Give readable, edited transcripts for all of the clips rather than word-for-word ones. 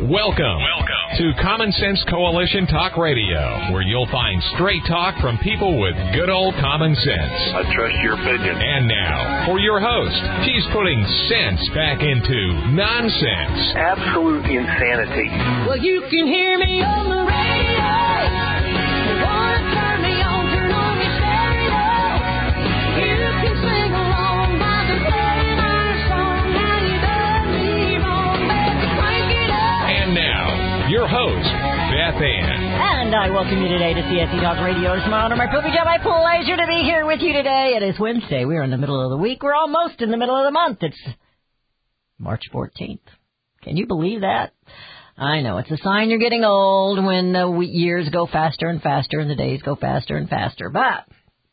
Welcome to Common Sense Coalition Talk Radio, where you'll find straight talk from people with good old common sense. I trust your opinion. And now, for your host, she's putting sense back into nonsense. Absolute insanity. Well, you can hear me on the radio. You want to turn me on, turn on your stereo. You can sing along while they're playing our song. Now you done me wrong, baby, crank it up. And now, your host, Beth Ann. And I welcome you today to CSC Talk Radio. It's my honor, my privilege, and my pleasure to be here with you today. It is Wednesday. We're in the middle of the week. We're almost in the middle of the month. It's March 14th. Can you believe that? I know. It's a sign you're getting old when the years go faster and faster and the days go faster and faster. But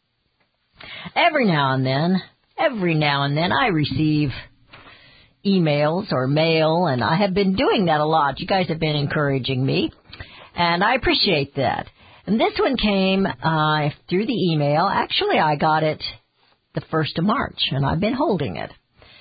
every now and then, I receive emails or mail, and I have been doing that a lot. You guys have been encouraging me, and I appreciate that. And this one came through the email. Actually, I got it the 1st of March, and I've been holding it.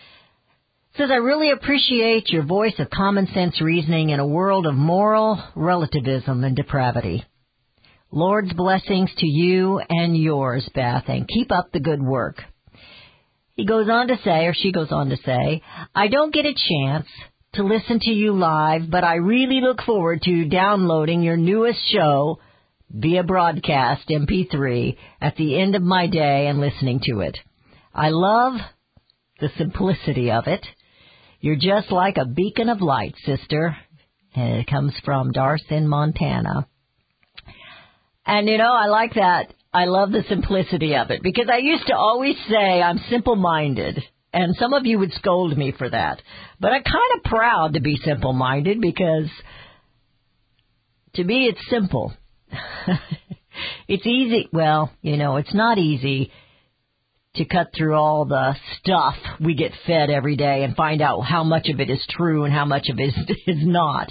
It says, I really appreciate your voice of common sense reasoning in a world of moral relativism and depravity. Lord's blessings to you and yours, Beth, and keep up the good work. He goes on to say, or she goes on to say, I don't get a chance to listen to you live, but I really look forward to downloading your newest show via broadcast MP3 at the end of my day and listening to it. I love the simplicity of it. You're just like a beacon of light, sister. And it comes from Darcy in Montana. And, you know, I like that. I love the simplicity of it because I used to always say I'm simple-minded. And some of you would scold me for that. But I'm kind of proud to be simple-minded because to me it's simple. It's easy. Well, you know, it's not easy to cut through all the stuff we get fed every day and find out how much of it is true and how much of it is not.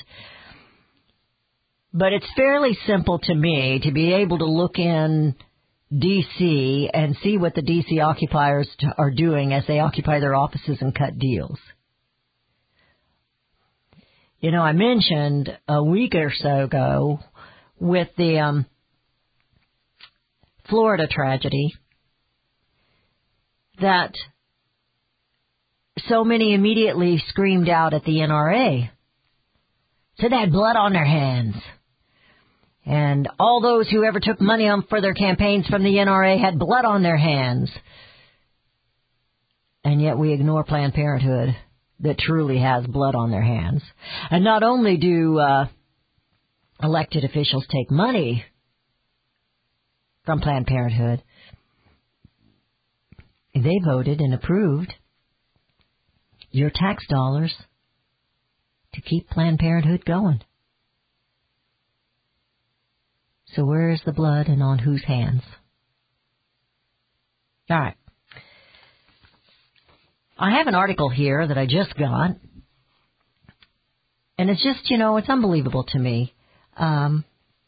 But it's fairly simple to me to be able to look in D.C. and see what the D.C. occupiers are doing as they occupy their offices and cut deals. You know, I mentioned a week or so ago with the Florida tragedy that so many immediately screamed out at the NRA. Said they had blood on their hands. And all those who ever took money for their campaigns from the NRA had blood on their hands. And yet we ignore Planned Parenthood that truly has blood on their hands. And not only do elected officials take money from Planned Parenthood, they voted and approved your tax dollars to keep Planned Parenthood going. So where is the blood and on whose hands? All right. I have an article here that I just got. And it's just, you know, it's unbelievable to me how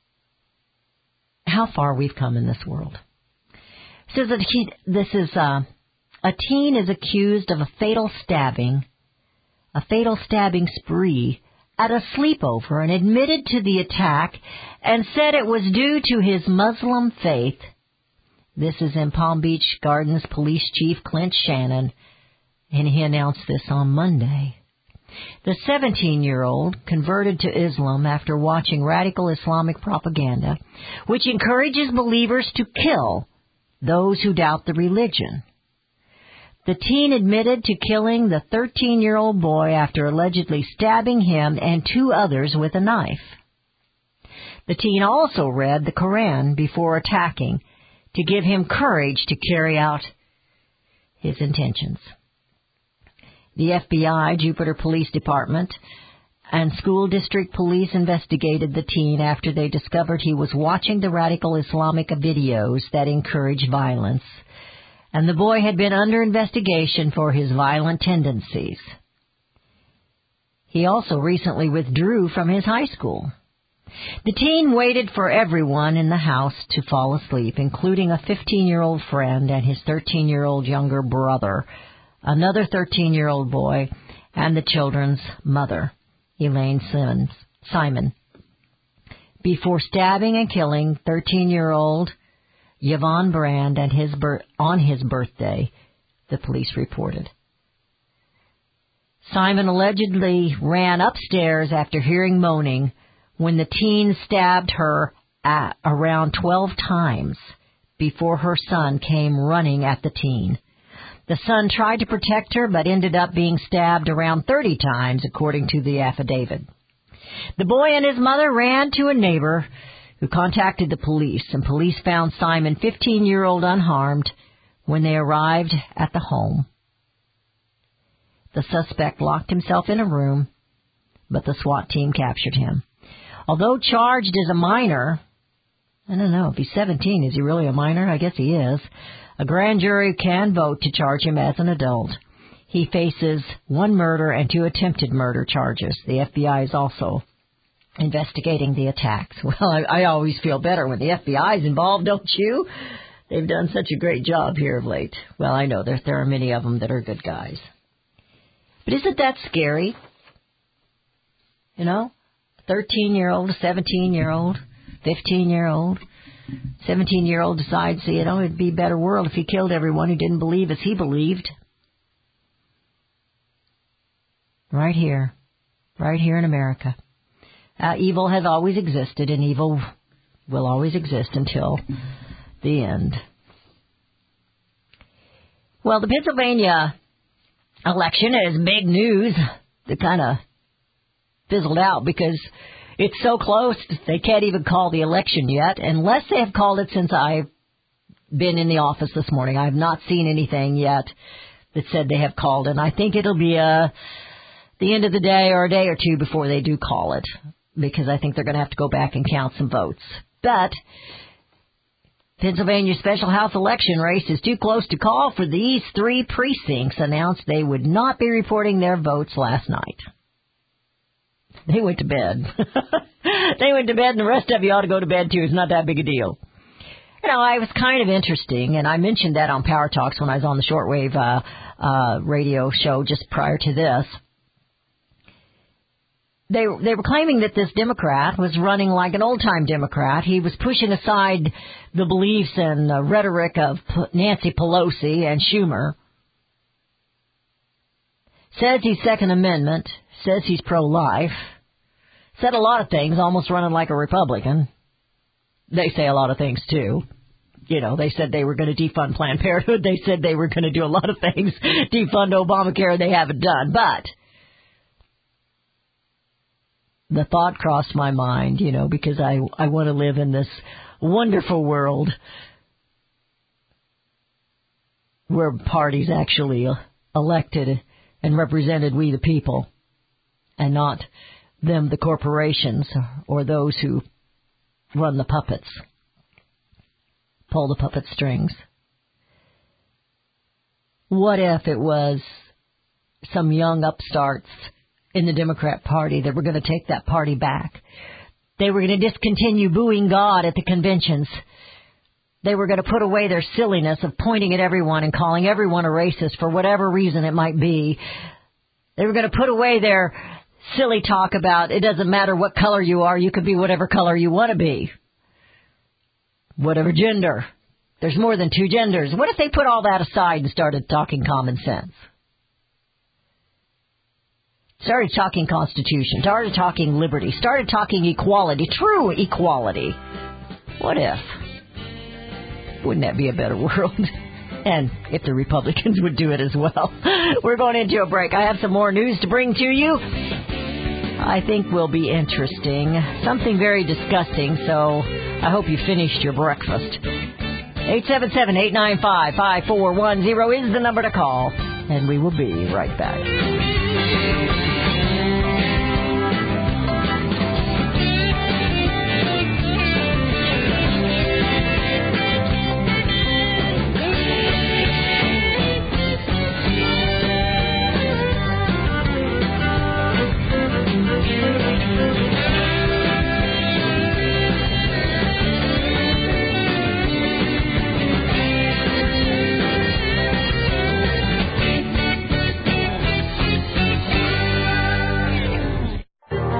far we've come in this world. It says that a teen is accused of a fatal stabbing spree at a sleepover and admitted to the attack and said it was due to his Muslim faith. This is in Palm Beach Gardens Police Chief Clint Shannon, and he announced this on Monday. The 17-year-old converted to Islam after watching radical Islamic propaganda, which encourages believers to kill those who doubt the religion. The teen admitted to killing the 13-year-old boy after allegedly stabbing him and 2 others with a knife. The teen also read the Quran before attacking to give him courage to carry out his intentions. The FBI, Jupiter Police Department, and school district police investigated the teen after they discovered he was watching the radical Islamic videos that encourage violence. And the boy had been under investigation for his violent tendencies. He also recently withdrew from his high school. The teen waited for everyone in the house to fall asleep, including a 15-year-old friend and his 13-year-old younger brother, another 13-year-old boy, and the children's mother. Elaine Simon, before stabbing and killing 13-year-old Yvonne Brand on his birthday, the police reported. Simon allegedly ran upstairs after hearing moaning when the teen stabbed her around 12 times before her son came running at the teen. The son tried to protect her but ended up being stabbed around 30 times, according to the affidavit. The boy and his mother ran to a neighbor who contacted the police, and police found Simon, 15-year-old, unharmed when they arrived at the home. The suspect locked himself in a room, but the SWAT team captured him. Although charged as a minor, I don't know, if he's 17, is he really a minor? I guess he is. A grand jury can vote to charge him as an adult. He faces 1 murder and 2 attempted murder charges. The FBI is also investigating the attacks. Well, I always feel better when the FBI is involved, don't you? They've done such a great job here of late. Well, I know there are many of them that are good guys. But isn't that scary? You know, 13-year-old, 17-year-old, 15-year-old, 17-year-old decides, it'd be a better world if he killed everyone who didn't believe as he believed. Right here in America. Evil has always existed, and evil will always exist until the end. Well, the Pennsylvania election is big news that kind of fizzled out because it's so close they can't even call the election yet, unless they have called it since I've been in the office this morning. I have not seen anything yet that said they have called it. And I think it'll be the end of the day or a day or two before they do call it, because I think they're going to have to go back and count some votes. But Pennsylvania's special House election race is too close to call for these 3 precincts announced they would not be reporting their votes last night. They went to bed. They went to bed, and the rest of you ought to go to bed, too. It's not that big a deal. You know, it was kind of interesting, and I mentioned that on Power Talks when I was on the shortwave radio show just prior to this. They were claiming that this Democrat was running like an old-time Democrat. He was pushing aside the beliefs and the rhetoric of Nancy Pelosi and Schumer. Says he's Second Amendment. Says he's pro-life. Said a lot of things, almost running like a Republican. They say a lot of things, too. You know, they said they were going to defund Planned Parenthood. They said they were going to do a lot of things. Defund Obamacare, they haven't done. But the thought crossed my mind, you know, because I want to live in this wonderful world where parties actually elected and represented we the people, and not them, the corporations, or those who run the puppets, pull the puppet strings. What if it was some young upstarts in the Democrat Party that were going to take that party back? They were going to discontinue booing God at the conventions. They were going to put away their silliness of pointing at everyone and calling everyone a racist for whatever reason it might be. They were going to put away their silly talk about it doesn't matter what color you are, you could be whatever color you want to be. Whatever gender. There's more than 2 genders. What if they put all that aside and started talking common sense? Started talking Constitution, started talking liberty, started talking equality, true equality. What if? Wouldn't that be a better world? And if the Republicans would do it as well. We're going into a break. I have some more news to bring to you. I think will be interesting. Something very disgusting, so I hope you finished your breakfast. 877-895-5410 is the number to call, and we will be right back.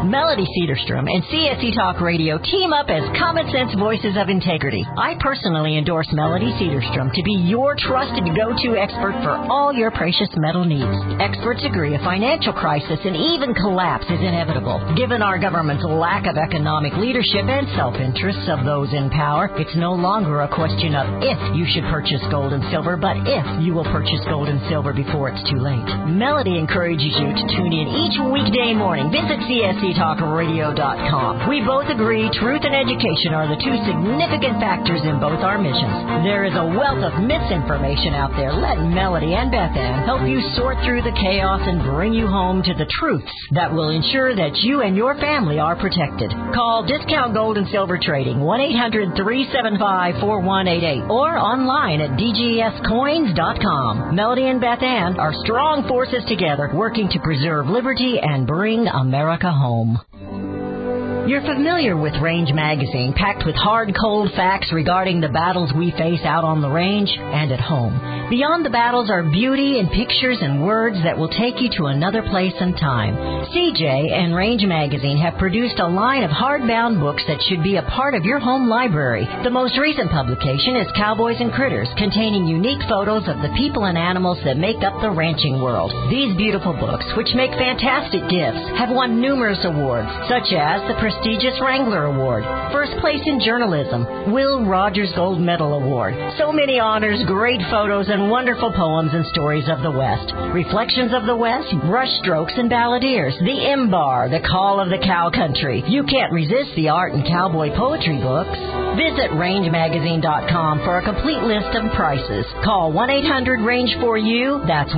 Melody Cedarstrom and CSC Talk Radio team up as common sense voices of integrity. I personally endorse Melody Cedarstrom to be your trusted go-to expert for all your precious metal needs. Experts agree a financial crisis and even collapse is inevitable. Given our government's lack of economic leadership and self-interests of those in power, it's no longer a question of if you should purchase gold and silver, but if you will purchase gold and silver before it's too late. Melody encourages you to tune in each weekday morning. Visit csctalkradio.com. We both agree truth and education are the two significant factors in both our missions. There is a wealth of misinformation out there. Let Melody and Beth Ann help you sort through the chaos and bring you home to the truths that will ensure that you and your family are protected. Call Discount Gold and Silver Trading 1-800-375-4188 or online at dgscoins.com. Melody and Beth Ann are strong forces together working to preserve liberty and bring America home. You're familiar with Range Magazine, packed with hard, cold facts regarding the battles we face out on the range and at home. Beyond the battles are beauty and pictures and words that will take you to another place and time. CJ and Range Magazine have produced a line of hardbound books that should be a part of your home library. The most recent publication is Cowboys and Critters, containing unique photos of the people and animals that make up the ranching world. These beautiful books, which make fantastic gifts, have won numerous awards, such as the prestigious Wrangler Award, First Place in Journalism, Will Rogers Gold Medal Award. So many honors, great photos, and wonderful poems and stories of the West. Reflections of the West, Brushstrokes and Balladeers, The M-Bar, The Call of the Cow Country. You can't resist the art and cowboy poetry books. Visit rangemagazine.com for a complete list of prices. Call 1-800-RANGE-4U. That's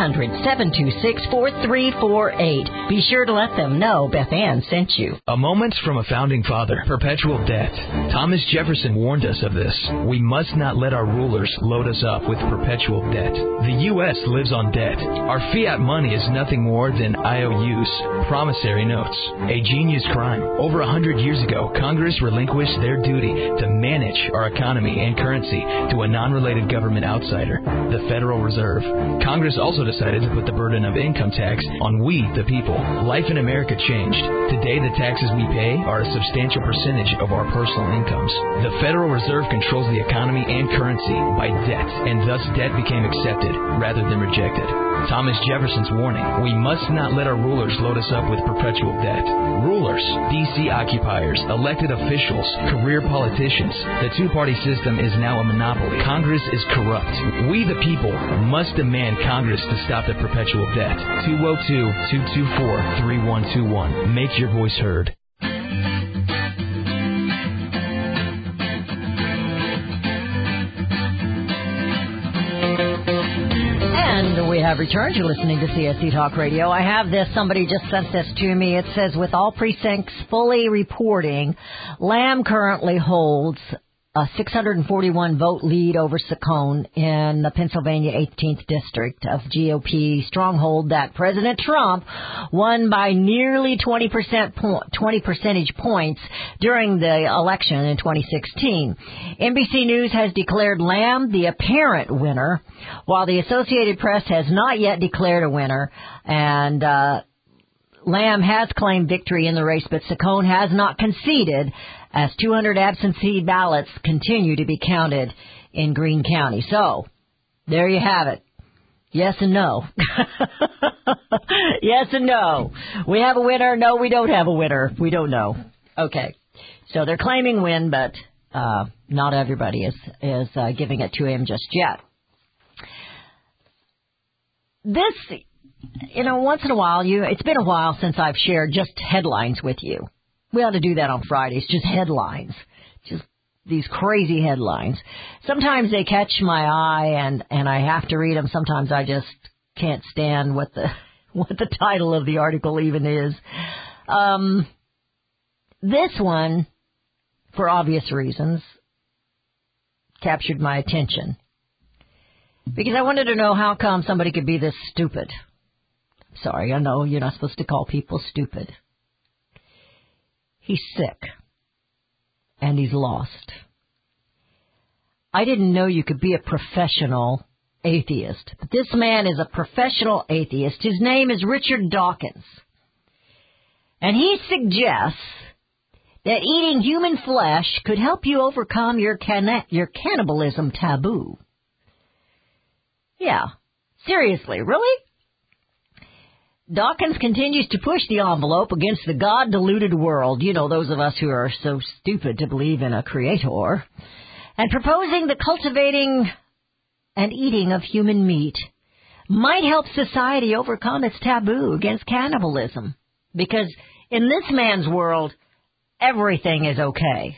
1-800-726-4348. Be sure to let them know Beth Ann sent you. A moment from a founding father. Perpetual debt. Thomas Jefferson warned us of this. We must not let our rulers load us up with perpetual debt. The U.S. lives on debt. Our fiat money is nothing more than IOUs, promissory notes, a genius crime. Over 100 years ago, Congress relinquished their duty to manage our economy and currency to a non-related government outsider, the Federal Reserve. Congress also decided to put the burden of income tax on we, the people. Life in America changed. Today, the taxes we pay are a substantial percentage of our personal incomes. The Federal Reserve controls the economy and currency by debt, and thus debt became accepted rather than rejected. Thomas Jefferson's warning: we must not let our rulers load us up with perpetual debt. Rulers, D.C. occupiers, elected officials, career politicians. The two-party system is now a monopoly. Congress is corrupt. We, the people, must demand Congress to stop the perpetual debt. 202-224-3121. Make your voice heard. And we have returned. You're listening to CSC Talk Radio. I have this. Somebody just sent this to me. It says, with all precincts fully reporting, Lamb currently holds a 641-vote lead over Saccone in the Pennsylvania 18th District of GOP stronghold that President Trump won by nearly 20 percentage points during the election in 2016. NBC News has declared Lamb the apparent winner, while the Associated Press has not yet declared a winner, and Lamb has claimed victory in the race, but Saccone has not conceded, as 200 absentee ballots continue to be counted in Greene County. So, there you have it. Yes and no. Yes and no. We have a winner. No, we don't have a winner. We don't know. Okay. So they're claiming win, but not everybody is giving it to him just yet. This, once in a while, it's been a while since I've shared just headlines with you. We ought to do that on Fridays, just headlines, just these crazy headlines. Sometimes they catch my eye and I have to read them. Sometimes I just can't stand what the title of the article even is. This one, for obvious reasons, captured my attention because I wanted to know how come somebody could be this stupid. Sorry, I know you're not supposed to call people stupid. He's sick, and he's lost. I didn't know you could be a professional atheist, but this man is a professional atheist. His name is Richard Dawkins. And he suggests that eating human flesh could help you overcome your cannibalism taboo. Yeah, seriously, really? Dawkins continues to push the envelope against the God-deluded world, you know, those of us who are so stupid to believe in a creator, and proposing the cultivating and eating of human meat might help society overcome its taboo against cannibalism. Because in this man's world, everything is okay.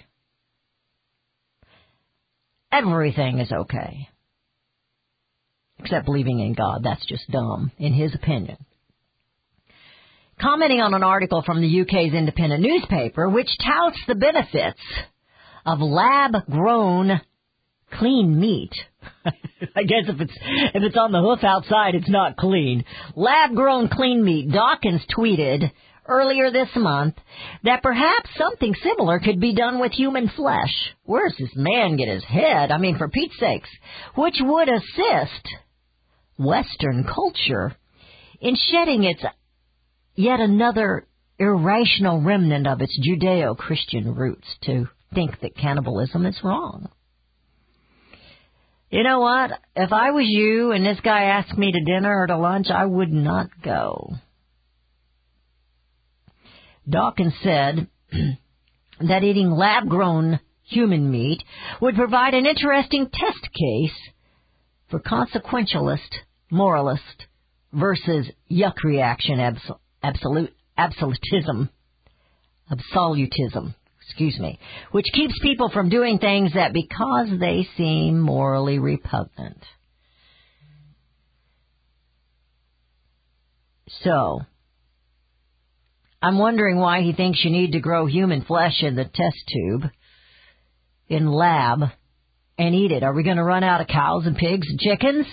Everything is okay. Except believing in God. That's just dumb, in his opinion. Commenting on an article from the UK's independent newspaper, which touts the benefits of lab-grown clean meat. I guess if it's on the hoof outside, it's not clean. Lab-grown clean meat. Dawkins tweeted earlier this month that perhaps something similar could be done with human flesh. Where's this man get his head? I mean, for Pete's sakes. Which would assist Western culture in shedding its yet another irrational remnant of its Judeo-Christian roots to think that cannibalism is wrong. You know what? If I was you and this guy asked me to dinner or to lunch, I would not go. Dawkins said that eating lab-grown human meat would provide an interesting test case for consequentialist, moralist versus yuck reaction absolutism, which keeps people from doing things that because they seem morally repugnant. So, I'm wondering why he thinks you need to grow human flesh in the test tube, in lab, and eat it. Are we going to run out of cows and pigs and chickens?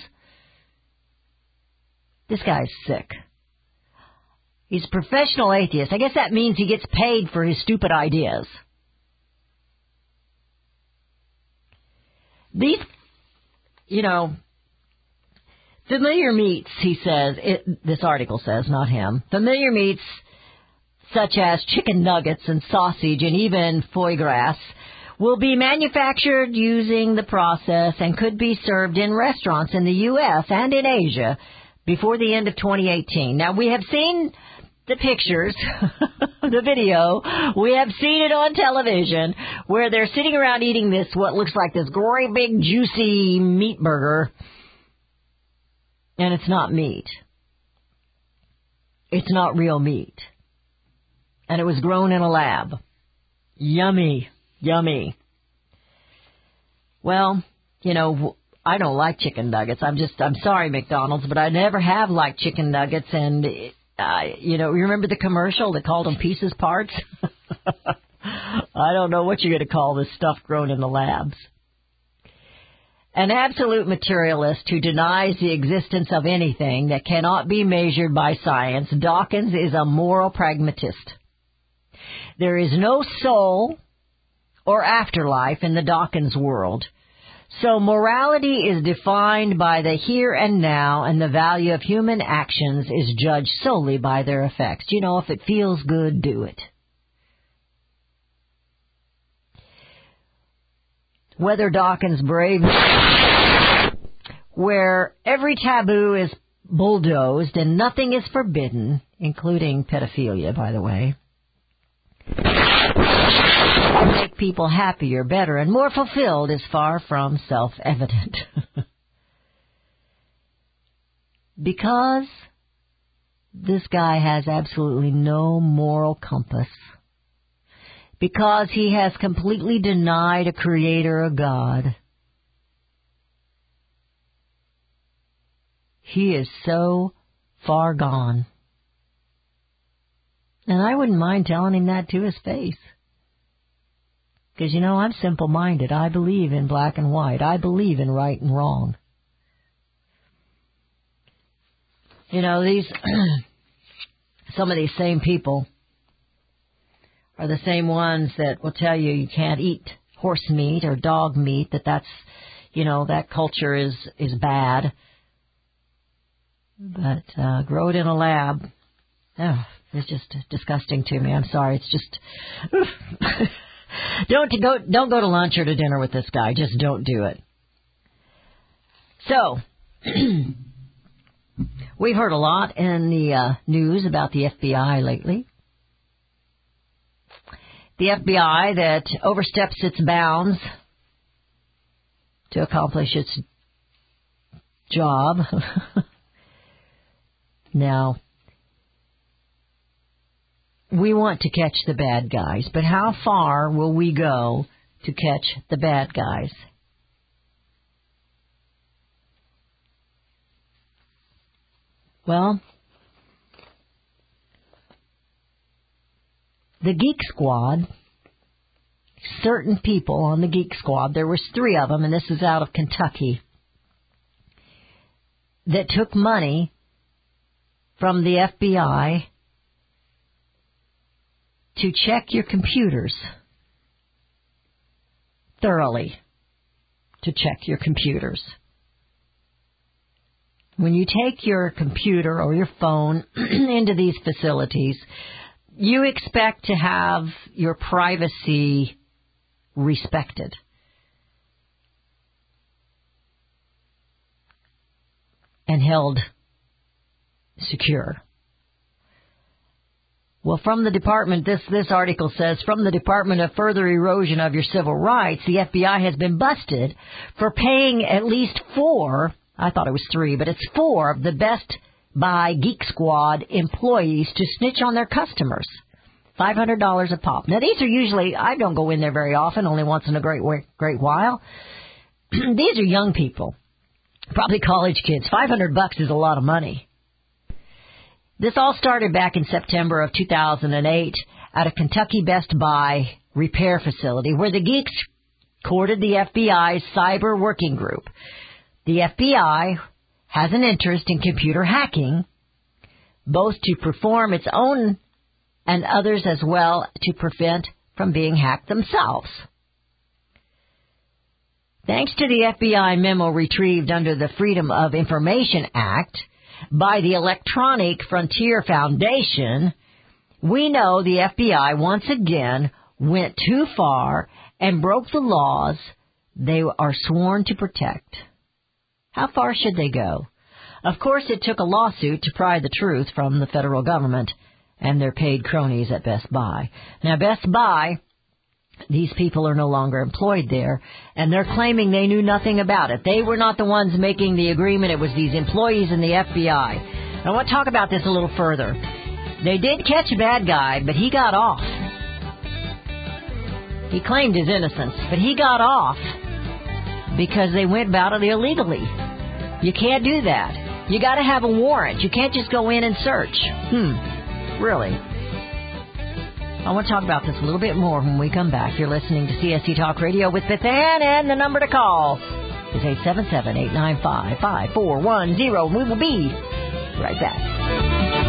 This guy's sick. He's a professional atheist. I guess that means he gets paid for his stupid ideas. These, familiar meats, he says, this article says, not him, familiar meats such as chicken nuggets and sausage and even foie gras will be manufactured using the process and could be served in restaurants in the U.S. and in Asia before the end of 2018. Now, we have seen the pictures, the video. We have seen it on television where they're sitting around eating this, what looks like this great big juicy meat burger. And it's not meat. It's not real meat. And it was grown in a lab. Yummy. Yummy. Well, I don't like chicken nuggets. I'm sorry, McDonald's, but I never have liked chicken nuggets. And, you remember the commercial that called them pieces parts? I don't know what you're going to call this stuff grown in the labs. An absolute materialist who denies the existence of anything that cannot be measured by science, Dawkins is a moral pragmatist. There is no soul or afterlife in the Dawkins world. So morality is defined by the here and now, and the value of human actions is judged solely by their effects. If it feels good, do it. Whether Dawkins brave, where every taboo is bulldozed and nothing is forbidden, including pedophilia, by the way, make people happier, better, and more fulfilled is far from self-evident. Because this guy has absolutely no moral compass. Because he has completely denied a creator, a God. He is so far gone. And I wouldn't mind telling him that to his face. Because, I'm simple-minded. I believe in black and white. I believe in right and wrong. Some of these same people are the same ones that will tell you can't eat horse meat or dog meat, that culture is bad. But grow it in a lab. It's just disgusting to me. I'm sorry. It's just don't go to lunch or to dinner with this guy. Just don't do it. So we've heard a lot in the news about the FBI lately. The FBI that oversteps its bounds to accomplish its job. Now, we want to catch the bad guys, but how far will we go to catch the bad guys? Well, the Geek Squad, certain people on the Geek Squad, there was 3 of them, and this is out of Kentucky, that took money from the FBI to check your computers thoroughly, to check your computers. When you take your computer or your phone into these facilities, you expect to have your privacy respected. And held secure. Well, from the department, this article says, from the Department of Further Erosion of Your Civil Rights, the FBI has been busted for paying at least 4, I thought it was 3, but it's 4 of the Best Buy Geek Squad employees to snitch on their customers. $500 a pop. Now, these are usually, I don't go in there very often, only once in a great while. These are young people. Probably college kids. $500 is a lot of money. This all started back in September of 2008 at a Kentucky Best Buy repair facility where the geeks courted the FBI's cyber working group. The FBI has an interest in computer hacking, both to perform its own and others as well to prevent from being hacked themselves. Thanks to the FBI memo retrieved under the Freedom of Information Act by the Electronic Frontier Foundation, we know the FBI once again went too far and broke the laws they are sworn to protect. How far should they go? Of course, it took a lawsuit to pry the truth from the federal government and their paid cronies at Best Buy. Now, Best Buy, these people are no longer employed there, and they're claiming they knew nothing about it. They were not the ones making the agreement. It was these employees in the FBI. I want to talk about this a little further. They did catch a bad guy, but he got off. He claimed his innocence, but he got off because they went about it illegally. You can't do that. You got to have a warrant. You can't just go in and search. Really? I want to talk about this a little bit more when we come back. You're listening to CSC Talk Radio with Beth Ann, and the number to call is 877-895-5410. We will be right back.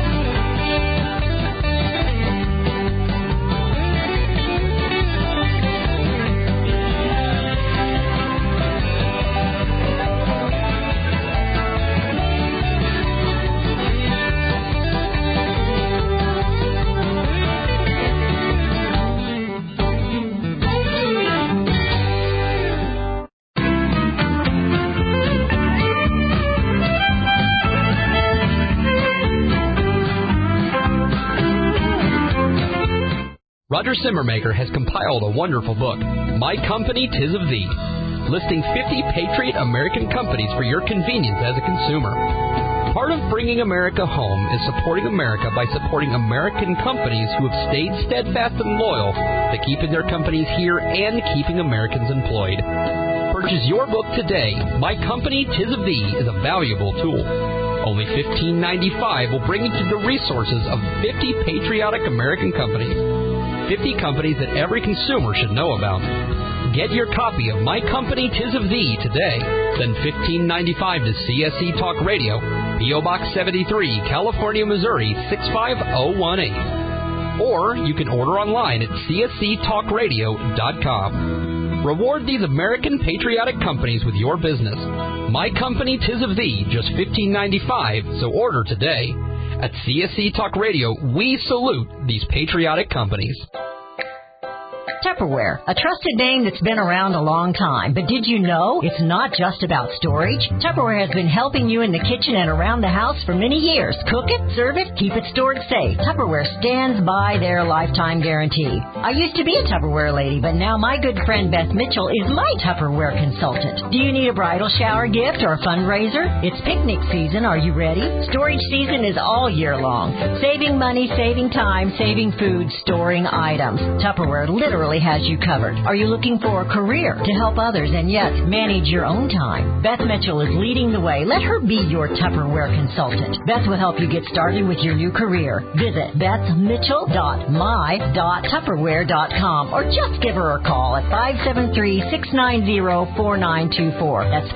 Roger Simmermaker has compiled a wonderful book, My Company, 'Tis of Thee, listing 50 patriot American companies for your convenience as a consumer. Part of bringing America home is supporting America by supporting American companies who have stayed steadfast and loyal to keeping their companies here and keeping Americans employed. Purchase your book today. My Company, 'Tis of Thee is a valuable tool. Only $15.95 will bring you to the resources of 50 patriotic American companies. 50 companies that every consumer should know about. Get your copy of My Company, 'Tis of Thee today. Send $15.95 to CSC Talk Radio, P.O. Box 73, California, Missouri, 65018. Or you can order online at csctalkradio.com. Reward these American patriotic companies with your business. My Company, 'Tis of Thee, just $15.95, so order today. At CSC Talk Radio, we salute these patriotic companies. Tupperware, a trusted name that's been around a long time. But did you know it's not just about storage? Tupperware has been helping you in the kitchen and around the house for many years. Cook it, serve it, keep it stored safe. Tupperware stands by their lifetime guarantee. I used to be a Tupperware lady, but now my good friend Beth Mitchell is my Tupperware consultant. Do you need a bridal shower gift or a fundraiser? It's picnic season. Are you ready? Storage season is all year long. Saving money, saving time, saving food, storing items. Tupperware literally has you covered. Are you looking for a career to help others and yet manage your own time? Beth Mitchell is leading the way. Let her be your Tupperware consultant. Beth will help you get started with your new career. Visit bethmitchell.my.tupperware.com or just give her a call at 573-690-4924. That's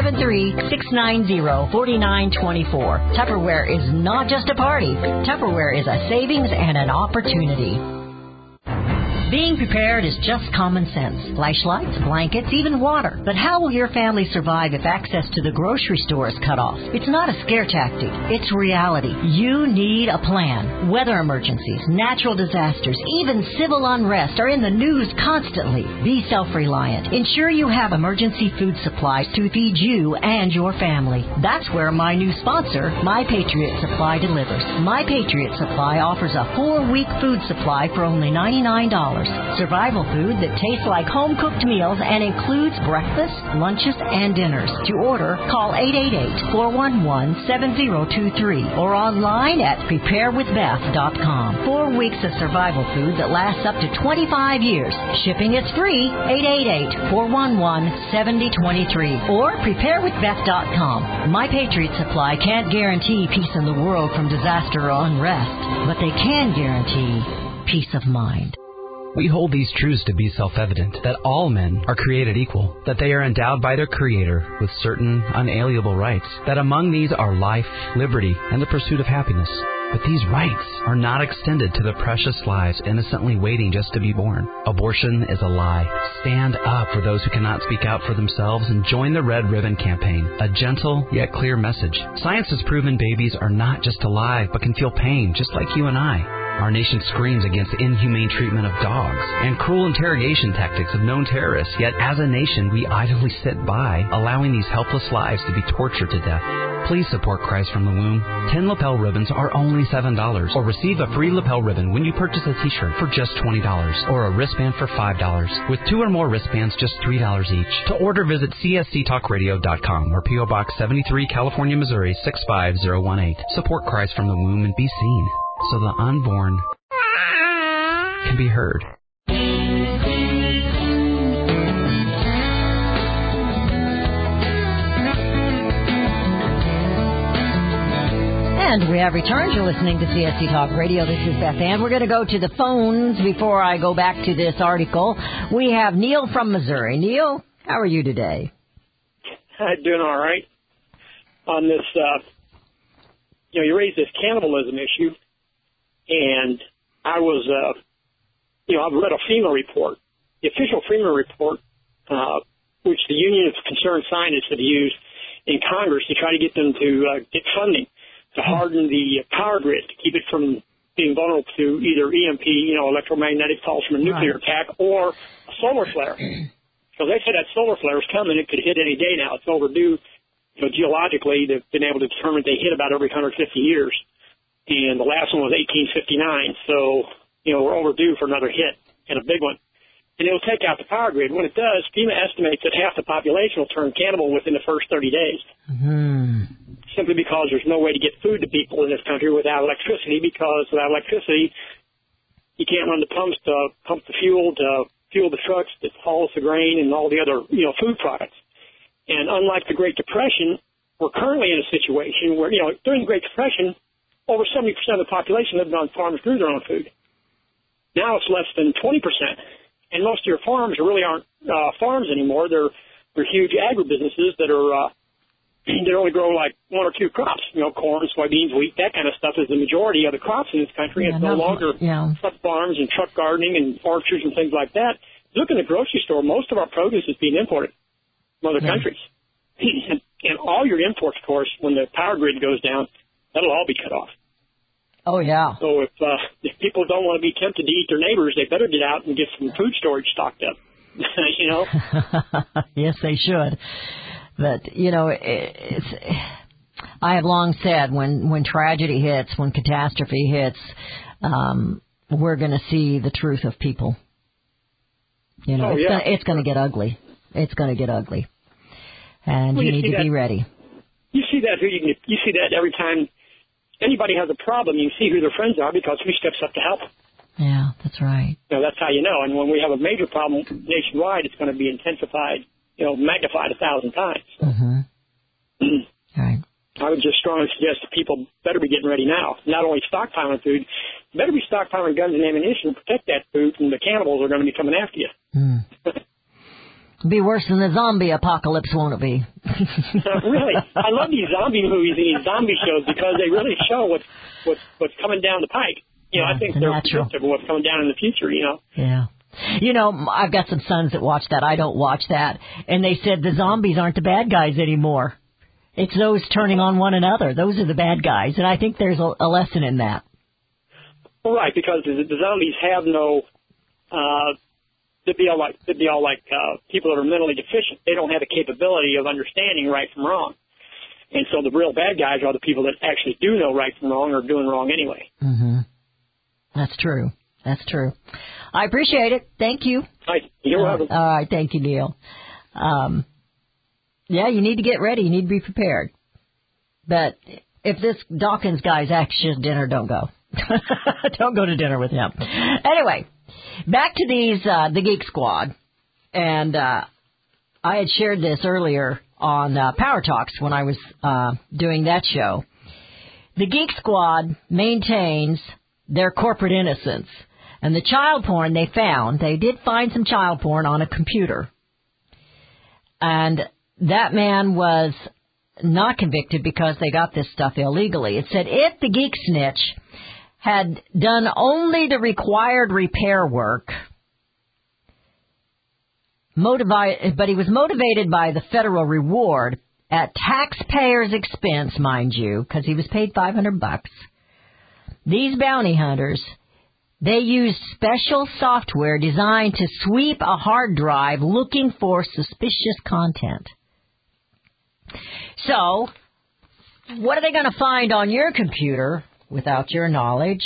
573-690-4924. Tupperware is not just a party. Tupperware is a savings and an opportunity. Being prepared is just common sense. Flashlights, blankets, even water. But how will your family survive if access to the grocery store is cut off? It's not a scare tactic. It's reality. You need a plan. Weather emergencies, natural disasters, even civil unrest are in the news constantly. Be self-reliant. Ensure you have emergency food supplies to feed you and your family. That's where my new sponsor, My Patriot Supply, delivers. My Patriot Supply offers a 4-week food supply for only $99. Survival food that tastes like home-cooked meals and includes breakfast, lunches, and dinners. To order, call 888-411-7023 or online at preparewithbeth.com. 4 weeks of survival food that lasts up to 25 years. Shipping is free. 888-411-7023 or preparewithbeth.com. My Patriot Supply can't guarantee peace in the world from disaster or unrest, but they can guarantee peace of mind. We hold these truths to be self-evident, that all men are created equal, that they are endowed by their Creator with certain unalienable rights, that among these are life, liberty, and the pursuit of happiness. But these rights are not extended to the precious lives innocently waiting just to be born. Abortion is a lie. Stand up for those who cannot speak out for themselves and join the Red Ribbon Campaign, a gentle yet clear message. Science has proven babies are not just alive, but can feel pain just like you and I. Our nation screams against inhumane treatment of dogs and cruel interrogation tactics of known terrorists, yet as a nation we idly sit by, allowing these helpless lives to be tortured to death. Please support Christ from the Womb. 10 lapel ribbons are only $7, or receive a free lapel ribbon when you purchase a t-shirt for just $20, or a wristband for $5. With 2 or more wristbands, just $3 each. To order, visit csctalkradio.com or P.O. Box 73, California, Missouri 65018. Support Christ from the Womb and be seen, so the unborn can be heard. And we have returned. You're listening to CSC Talk Radio. This is Beth Ann. We're going to go to the phones before I go back to this article. We have Neil from Missouri. Neil, how are you today? I'm doing all right. On this, you raised this cannibalism issue. And I was, I've read a FEMA report, the official FEMA report, which the Union of Concerned Scientists have used in Congress to try to get them to get funding to harden the power grid, to keep it from being vulnerable to either EMP, electromagnetic pulse from a nuclear attack, or a solar flare. So they said that solar flare is coming. It could hit any day now. It's overdue. Geologically, they've been able to determine they hit about every 150 years. And the last one was 1859, so, we're overdue for another hit, and a big one. And it'll take out the power grid. When it does, FEMA estimates that half the population will turn cannibal within the first 30 days. Mm-hmm. Simply because there's no way to get food to people in this country without electricity, because without electricity, you can't run the pumps to pump the fuel, to fuel the trucks that hauls the grain and all the other, food products. And unlike the Great Depression, we're currently in a situation where, during the Great Depression, over 70% of the population lived on farms, grew their own food. Now it's less than 20%. And most of your farms really aren't farms anymore. They're huge agribusinesses that are they only grow like 1 or 2 crops. Corn, soybeans, wheat, that kind of stuff is the majority of the crops in this country. It's no longer truck farms and truck gardening and orchards and things like that. Look in the grocery store, most of our produce is being imported from other countries. And all your imports, of course, when the power grid goes down, that'll all be cut off. Oh, yeah. So if people don't want to be tempted to eat their neighbors, they better get out and get some food storage stocked up. You know? Yes, they should. But, I have long said when tragedy hits, when catastrophe hits, we're going to see the truth of people. It's going to get ugly. It's going to get ugly. And you need to be ready. You see that every time anybody has a problem, you see who their friends are because who steps up to help. Yeah, that's right. That's how you know. And when we have a major problem nationwide, it's going to be intensified, magnified 1,000 times. Mm-hmm. Right. I would just strongly suggest that people better be getting ready now. Not only stockpiling food, better be stockpiling guns and ammunition to protect that food from the cannibals who are going to be coming after you. Mm. Be worse than the zombie apocalypse, won't it be? Really, I love these zombie movies and these zombie shows because they really show what's coming down the pike. I think they're predictive of what's coming down in the future. Yeah. I've got some sons that watch that. I don't watch that, and they said the zombies aren't the bad guys anymore. It's those turning on one another. Those are the bad guys, and I think there's a lesson in that. Well, right, because the zombies have no. They'd be all like people that are mentally deficient. They don't have the capability of understanding right from wrong, and so the real bad guys are the people that actually do know right from wrong or are doing wrong anyway. Mm-hmm. That's true. That's true. I appreciate it. Thank you. You're welcome. All right. Thank you, Neil. Yeah, you need to get ready. You need to be prepared. But if this Dawkins guy's actually dinner, don't go. Don't go to dinner with him. Anyway, back to the Geek Squad. And I had shared this earlier on Power Talks when I was doing that show. The Geek Squad maintains their corporate innocence. And the child porn they did find some child porn on a computer. And that man was not convicted because they got this stuff illegally. It said if the Geek Snitch had done only the required repair work, but he was motivated by the federal reward at taxpayers' expense, mind you, because he was paid $500. These bounty hunters, they used special software designed to sweep a hard drive looking for suspicious content. So, what are they going to find on your computer without your knowledge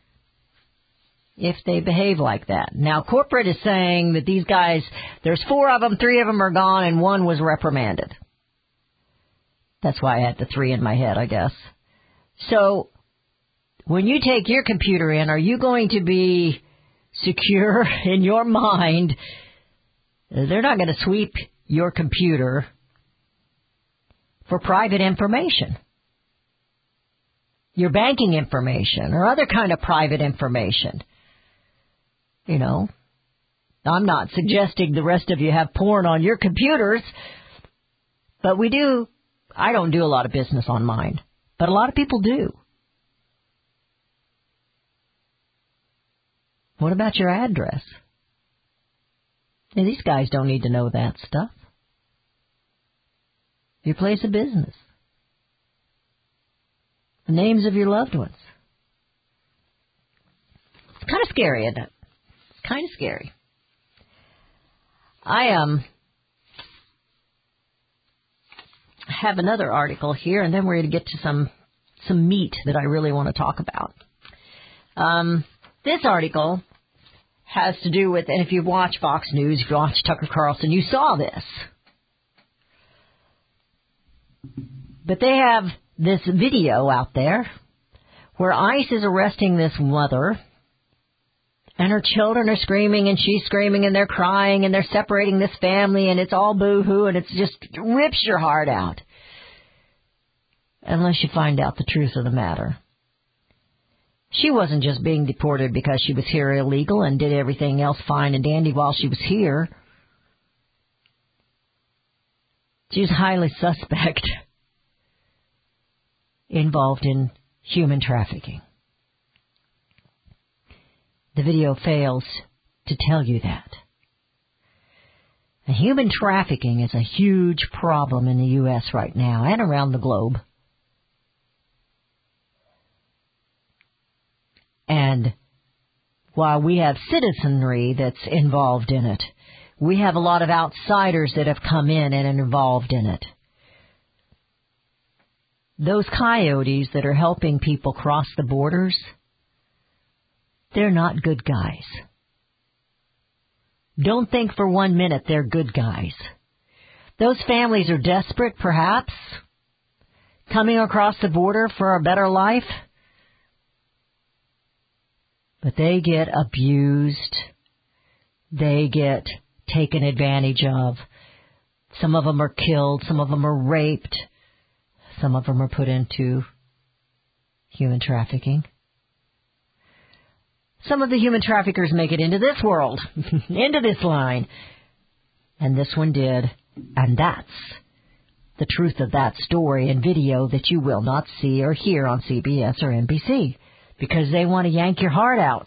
if they behave like that? Now, corporate is saying that these guys, there's 4 of them, 3 of them are gone, and 1 was reprimanded. That's why I had the 3 in my head, I guess. So, when you take your computer in, are you going to be secure in your mind? They're not going to sweep your computer for private information, your banking information, or other kind of private information. I'm not suggesting the rest of you have porn on your computers, but I don't do a lot of business on mine, but a lot of people do. What about your address? These guys don't need to know that stuff. Your place of business. The names of your loved ones. It's kind of scary, isn't it? It's kind of scary. I have another article here, and then we're going to get to some meat that I really want to talk about. This article has to do with, and if you watch Fox News, if you watch Tucker Carlson, you saw this. But they have this video out there where ICE is arresting this mother, and her children are screaming, and she's screaming, and they're crying, and they're separating this family, and it's all boo-hoo, and it just rips your heart out. Unless you find out the truth of the matter. She wasn't just being deported because she was here illegal and did everything else fine and dandy while she was here. She was highly suspect, involved in human trafficking. The video fails to tell you that. And human trafficking is a huge problem in the U.S. right now and around the globe. And while we have citizenry that's involved in it, we have a lot of outsiders that have come in and are involved in it. Those coyotes that are helping people cross the borders, they're not good guys. Don't think for 1 minute they're good guys. Those families are desperate, perhaps, coming across the border for a better life. But they get abused. They get taken advantage of. Some of them are killed. Some of them are raped. Some of them are put into human trafficking. Some of the human traffickers make it into this world, into this line. And this one did. And that's the truth of that story and video that you will not see or hear on CBS or NBC, because they want to yank your heart out.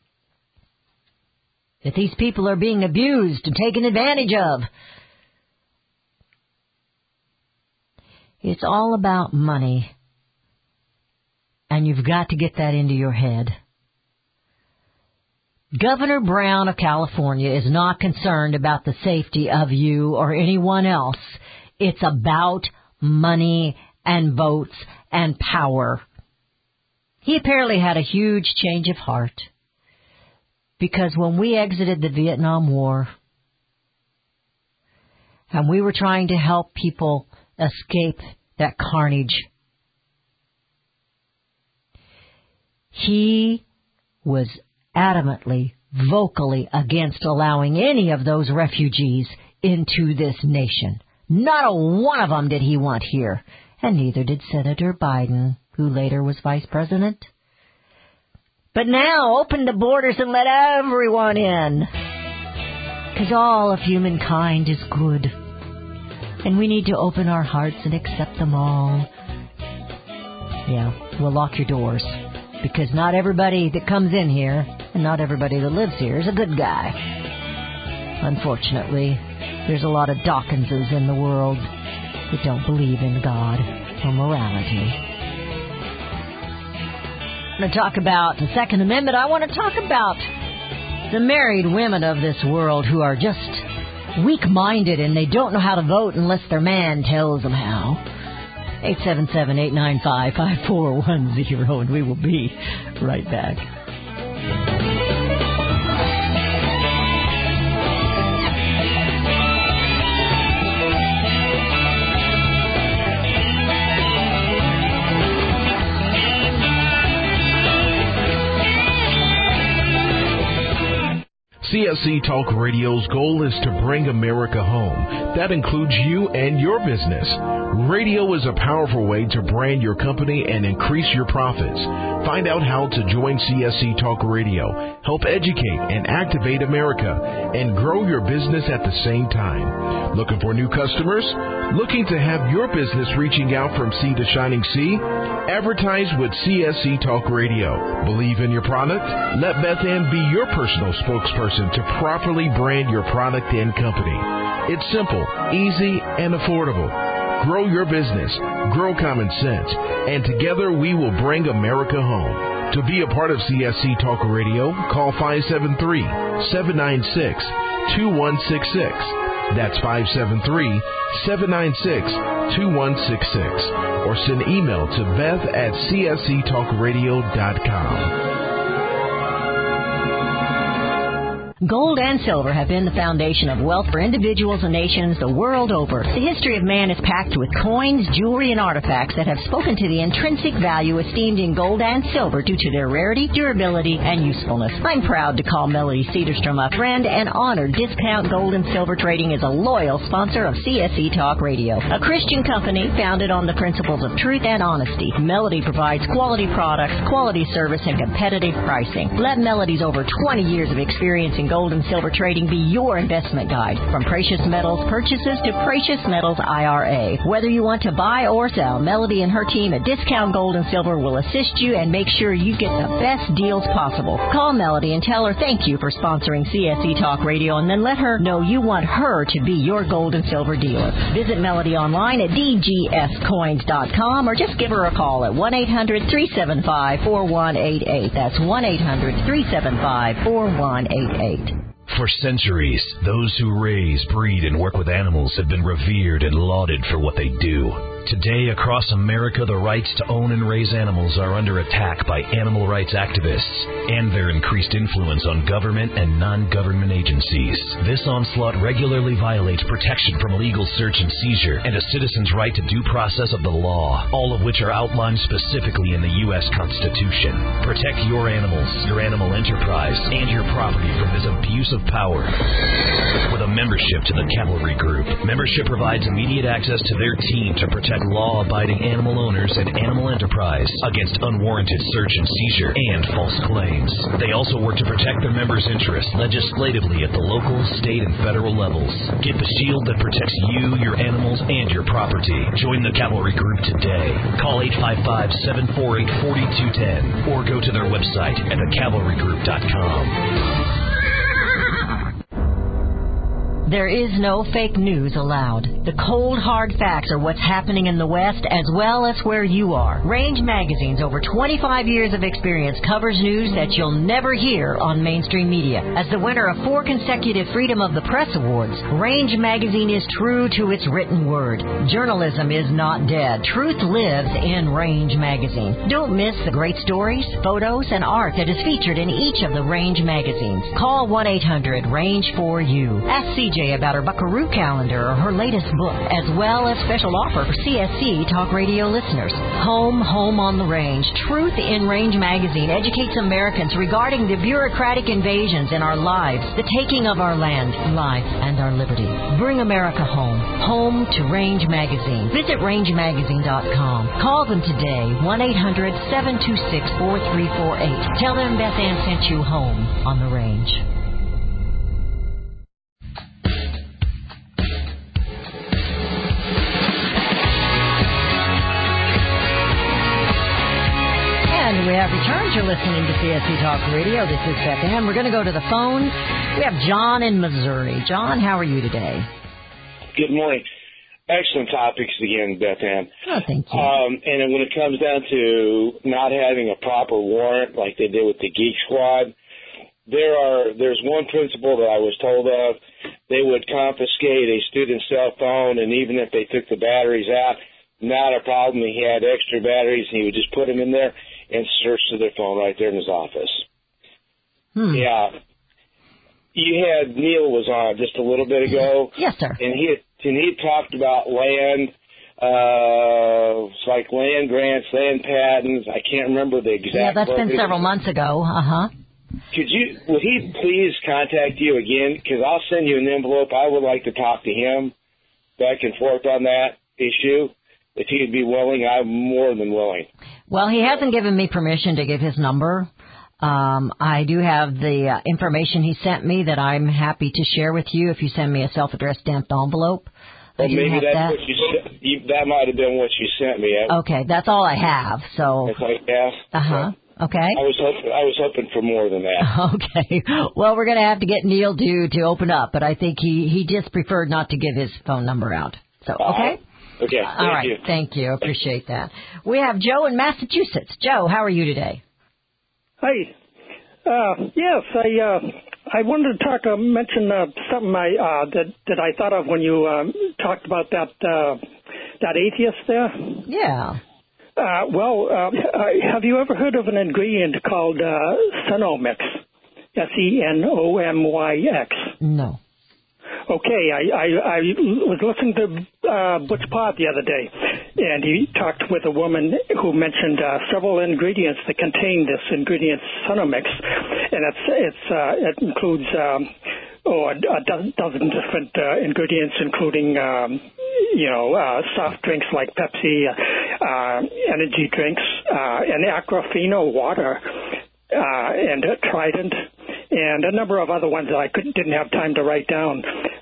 That these people are being abused and taken advantage of. It's all about money. And you've got to get that into your head. Governor Brown of California is not concerned about the safety of you or anyone else. It's about money and votes and power. He apparently had a huge change of heart, because when we exited the Vietnam War and we were trying to help people escape that carnage, he was adamantly, vocally against allowing any of those refugees into this nation. Not a one of them did he want here, and neither did Senator Biden, who later was vice president. But now, open the borders and let everyone in, because all of humankind is good, and we need to open our hearts and accept them all. Yeah, we'll lock your doors, because not everybody that comes in here and not everybody that lives here is a good guy. Unfortunately, there's a lot of Dawkinses in the world that don't believe in God or morality. I'm going to talk about the Second Amendment. I want to talk about the married women of this world who are just weak-minded and they don't know how to vote unless their man tells them how. 877-895-5410, and we will be right back. CSC Talk Radio's goal is to bring America home. That includes you and your business. Radio is a powerful way to brand your company and increase your profits. Find out how to join CSC Talk Radio, help educate and activate America, and grow your business at the same time. Looking for new customers? Looking to have your business reaching out from sea to shining sea? Advertise with CSC Talk Radio. Believe in your product? Let Beth Ann be your personal spokesperson to properly brand your product and company. It's simple, easy, and affordable. Grow your business, grow common sense, and together we will bring America home. To be a part of CSC Talk Radio, call 573-796-2166. That's 573-796-2166. Or send email to beth@csctalkradio.com. Gold and silver have been the foundation of wealth for individuals and nations the world over. The history of man is packed with coins, jewelry, and artifacts that have spoken to the intrinsic value esteemed in gold and silver due to their rarity, durability, and usefulness. I'm proud to call Melody Cedarstrom a friend and honor Discount Gold and Silver Trading is a loyal sponsor of CSC Talk Radio, a Christian company founded on the principles of truth and honesty. Melody provides quality products, quality service, and competitive pricing. Let Melody's over 20 years of experience in Gold and Silver Trading be your investment guide. From precious metals purchases to precious metals IRA. Whether you want to buy or sell, Melody and her team at Discount Gold and Silver will assist you and make sure you get the best deals possible. Call Melody and tell her thank you for sponsoring CSE Talk Radio, and then let her know you want her to be your gold and silver dealer. Visit Melody online at dgscoins.com or just give her a call at 1-800-375-4188. That's 1-800-375-4188. For centuries, those who raise, breed, and work with animals have been revered and lauded for what they do. Today, across America, the rights to own and raise animals are under attack by animal rights activists and their increased influence on government and non-government agencies. This onslaught regularly violates protection from legal search and seizure and a citizen's right to due process of the law, all of which are outlined specifically in the U.S. Constitution. Protect your animals, your animal enterprise, and your property from this abuse of power. With a membership to the Cavalry Group, membership provides immediate access to their team to protect law-abiding animal owners and animal enterprise against unwarranted search and seizure and false claims. They also work to protect their members' interests legislatively at the local, state, and federal levels. Get the shield that protects you, your animals, and your property. Join the Cavalry Group today. Call 855-748-4210 or go to their website at thecavalrygroup.com. There is no fake news allowed. The cold, hard facts are what's happening in the West as well as where you are. Range Magazine's over 25 years of experience covers news that you'll never hear on mainstream media. As the winner of 4 consecutive Freedom of the Press Awards, Range Magazine is true to its written word. Journalism is not dead. Truth lives in Range Magazine. Don't miss the great stories, photos, and art that is featured in each of the Range magazines. Call 1-800-RANGE-4U. Ask CJ about her Buckaroo calendar or her latest book, as well as special offer for CSC Talk Radio listeners. Home on the Range. Truth in Range Magazine educates Americans regarding the bureaucratic invasions in our lives, the taking of our land, life, and our liberty. Bring America home to Range Magazine. Visit rangemagazine.com. Call them today, 1-800-726-4348. Tell them Beth Ann sent you home on the Range. And we have returned. You're listening to CSC Talk Radio. This is Beth Ann. We're going to go to the phone. We have John in Missouri. John, how are you today? Good morning. Excellent topics again, Beth Ann. Oh, thank you. And when it comes down to not having a proper warrant like they did with the Geek Squad, there's one principle that I was told of. They would confiscate a student's cell phone, and even if they took the batteries out, not a problem. He had extra batteries, and he would just put them in there and search to their phone right there in his office. Yeah. You had Neil was on just a little bit ago. Yes, sir. And he talked about land, like land grants, land patents. I can't remember the exact. Yeah, that's been several months ago. Would he please contact you again? Because I'll send you an envelope. I would like to talk to him back and forth on that issue. If he'd be willing, I'm more than willing. Well, he hasn't given me permission to give his number. I do have the information he sent me that I'm happy to share with you if you send me a self-addressed stamped envelope. Well, maybe that's what you that might have been what you sent me. Okay, that's all I have. So. That's all you have? Okay. I was hoping for more than that. Okay. Well, we're going to have to get Neil to open up, but I think he just preferred not to give his phone number out. So, okay? Okay. All right. You. Thank you. Appreciate that. We have Joe in Massachusetts. Joe, how are you today? Hi. Yes, I wanted to mention something that I thought of when you talked about that atheist there. Yeah. Have you ever heard of an ingredient called Senomix? Senomyx. No. Okay, I was listening to Butch Pod the other day, and he talked with a woman who mentioned several ingredients that contain this ingredient Senomix, and it includes a dozen different ingredients, including soft drinks like Pepsi, energy drinks, and Aquafina water, and Trident, and a number of other ones that I didn't have time to write down.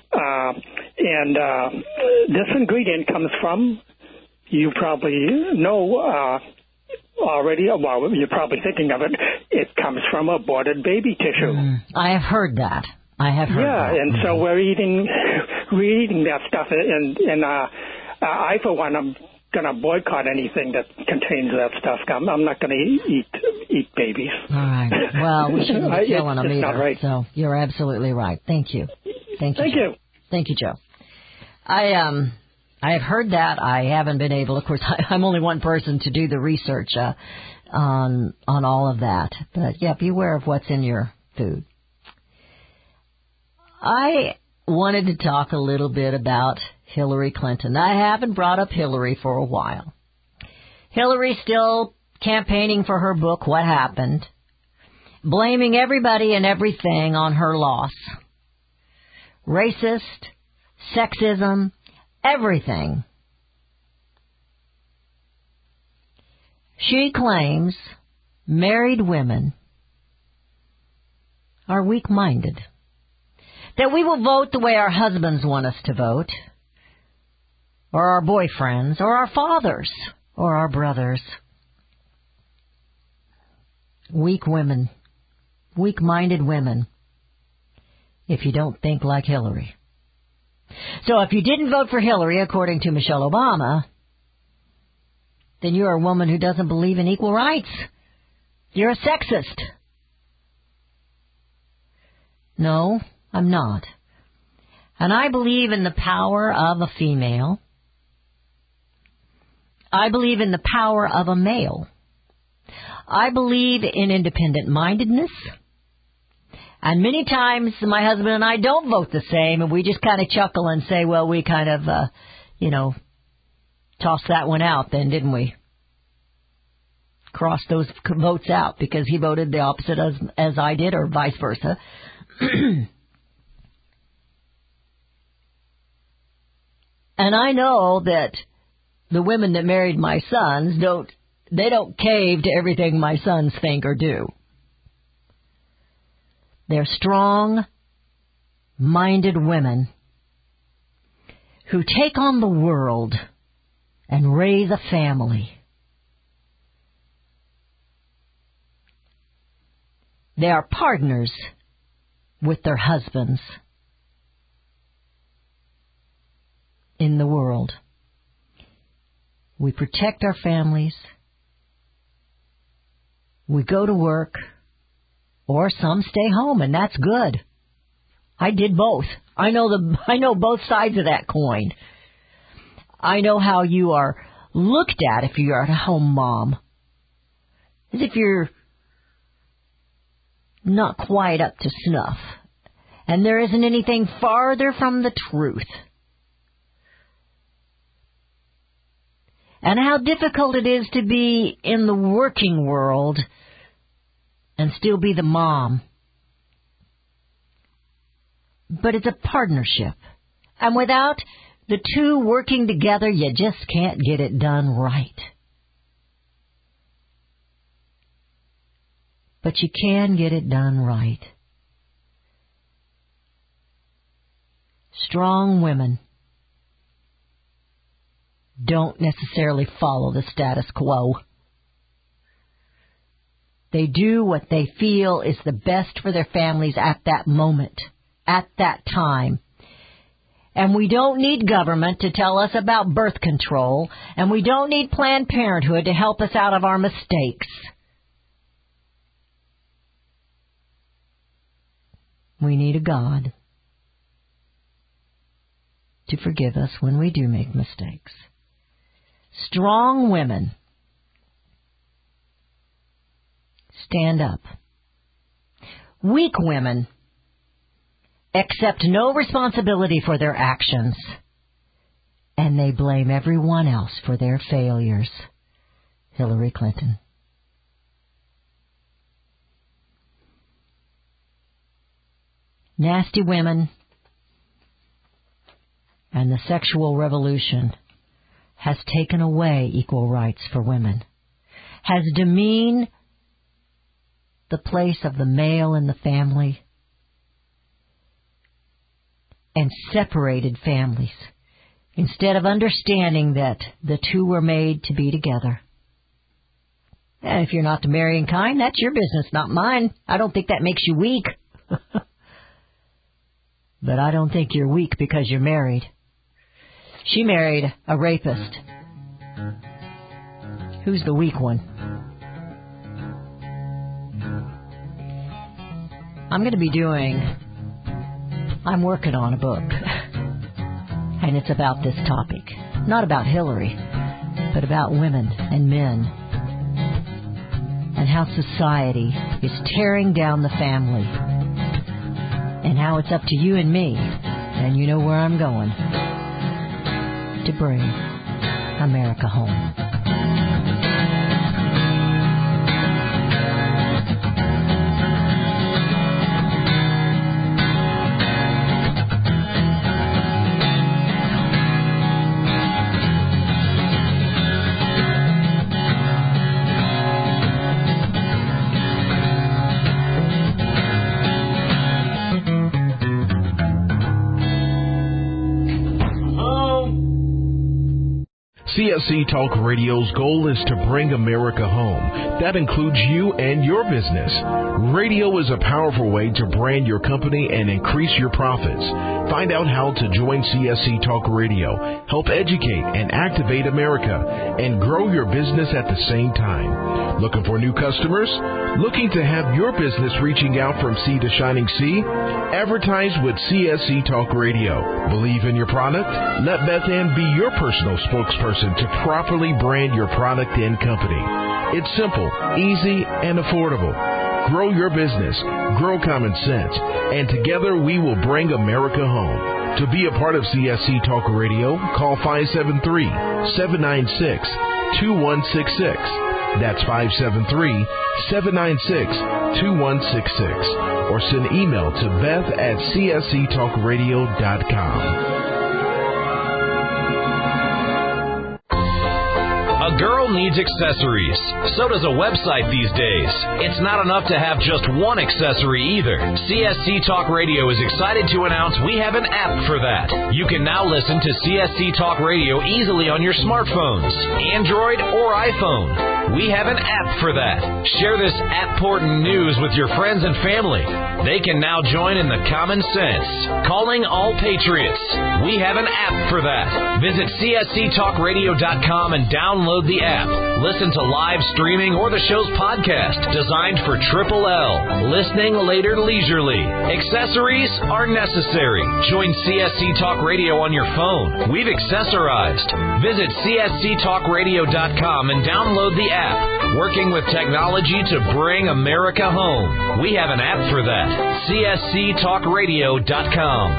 This ingredient comes from, you probably know already, well, you're probably thinking of it, it comes from aborted baby tissue. I have heard that. Yeah, and so we're eating that stuff, and I, for one, I'm going to boycott anything that contains that stuff. I'm not going to eat babies. All right. Well, we shouldn't be killing them it's either. Not right. So you're absolutely right. Thank you. Thank you. Thank you, Joe. I have heard that. I haven't been able. Of course, I'm only one person to do the research on all of that. But yeah, beware of what's in your food. I wanted to talk a little bit about Hillary Clinton. I haven't brought up Hillary for a while. Hillary's still campaigning for her book, What Happened, blaming everybody and everything on her loss. Racist, sexism, everything. She claims married women are weak-minded. That we will vote the way our husbands want us to vote, or our boyfriends, or our fathers, or our brothers. Weak women, weak-minded women, if you don't think like Hillary. So if you didn't vote for Hillary, according to Michelle Obama, then you're a woman who doesn't believe in equal rights. You're a sexist. No, I'm not. And I believe in the power of a female. I believe in the power of a male. I believe in independent-mindedness. And many times my husband and I don't vote the same, and we just kind of chuckle and say, well, we kind of, tossed that one out then, didn't we? Crossed those votes out because he voted the opposite as I did, or vice versa. And I know that the women that married my sons don't cave to everything my sons think or do. They're strong-minded women who take on the world and raise a family. They are partners with their husbands in the world. We protect our families. We go to work, or some stay home, and that's good. I did both. I know both sides of that coin. I know how you are looked at if you're a home mom. As if you're not quite up to snuff. And there isn't anything farther from the truth. And how difficult it is to be in the working world and still be the mom. But it's a partnership. And without the two working together, you just can't get it done right. But you can get it done right. Strong women don't necessarily follow the status quo. They do what they feel is the best for their families at that moment, at that time. And we don't need government to tell us about birth control, and we don't need Planned Parenthood to help us out of our mistakes. We need a God to forgive us when we do make mistakes. Strong women stand up. Weak women accept no responsibility for their actions, and they blame everyone else for their failures. Hillary Clinton. Nasty women and the sexual revolution has taken away equal rights for women, has demeaned the place of the male in the family and separated families instead of understanding that the two were made to be together. And if you're not the marrying kind, that's your business, not mine. I don't think that makes you weak. But I don't think you're weak because you're married. She married a rapist. Who's the weak one? I'm working on a book. And it's about this topic. Not about Hillary, but about women and men. And how society is tearing down the family. And how it's up to you and me, and you know where I'm going, to bring America home. CSC Talk Radio's goal is to bring America home. That includes you and your business. Radio is a powerful way to brand your company and increase your profits. Find out how to join CSC Talk Radio, help educate and activate America, and grow your business at the same time. Looking for new customers? Looking to have your business reaching out from sea to shining sea? Advertise with CSC Talk Radio. Believe in your product? Let Beth Ann be your personal spokesperson to properly brand your product and company. It's simple, easy, and affordable. Grow your business, grow common sense, and together we will bring America home. To be a part of CSC Talk Radio, call 573-796-2166. That's 573-796-2166. Or send email to beth@csctalkradio.com. A girl needs accessories. So does a website these days. It's not enough to have just one accessory either. CSC Talk Radio is excited to announce we have an app for that. You can now listen to CSC Talk Radio easily on your smartphones, Android or iPhone. We have an app for that. Share this important news with your friends and family. They can now join in the common sense. Calling all patriots. We have an app for that. Visit csctalkradio.com and download the app. Listen to live streaming or the show's podcast designed for Triple L. Listening later leisurely. Accessories are necessary. Join CSC Talk Radio on your phone. We've accessorized. Visit csctalkradio.com and download the app. Working with technology to bring America home. We have an app for that. csctalkradio.com.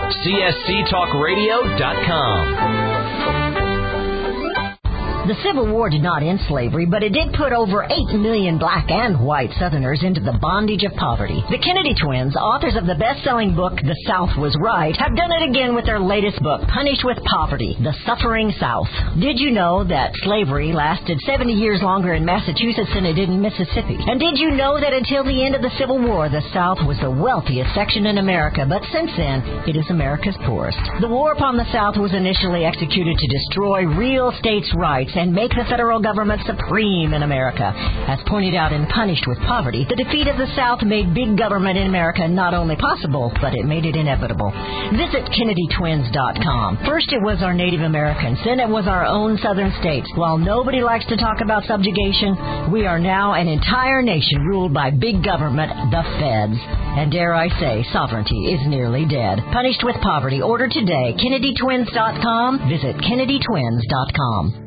csctalkradio.com. The Civil War did not end slavery, but it did put over 8 million black and white Southerners into the bondage of poverty. The Kennedy twins, authors of the best-selling book, The South Was Right, have done it again with their latest book, Punished with Poverty, The Suffering South. Did you know that slavery lasted 70 years longer in Massachusetts than it did in Mississippi? And did you know that until the end of the Civil War, the South was the wealthiest section in America, but since then, it is America's poorest? The war upon the South was initially executed to destroy real states' rights and make the federal government supreme in America. As pointed out in Punished with Poverty, the defeat of the South made big government in America not only possible, but it made it inevitable. Visit KennedyTwins.com. First it was our Native Americans, then it was our own southern states. While nobody likes to talk about subjugation, we are now an entire nation ruled by big government, the feds. And dare I say, sovereignty is nearly dead. Punished with Poverty. Order today. KennedyTwins.com. Visit KennedyTwins.com.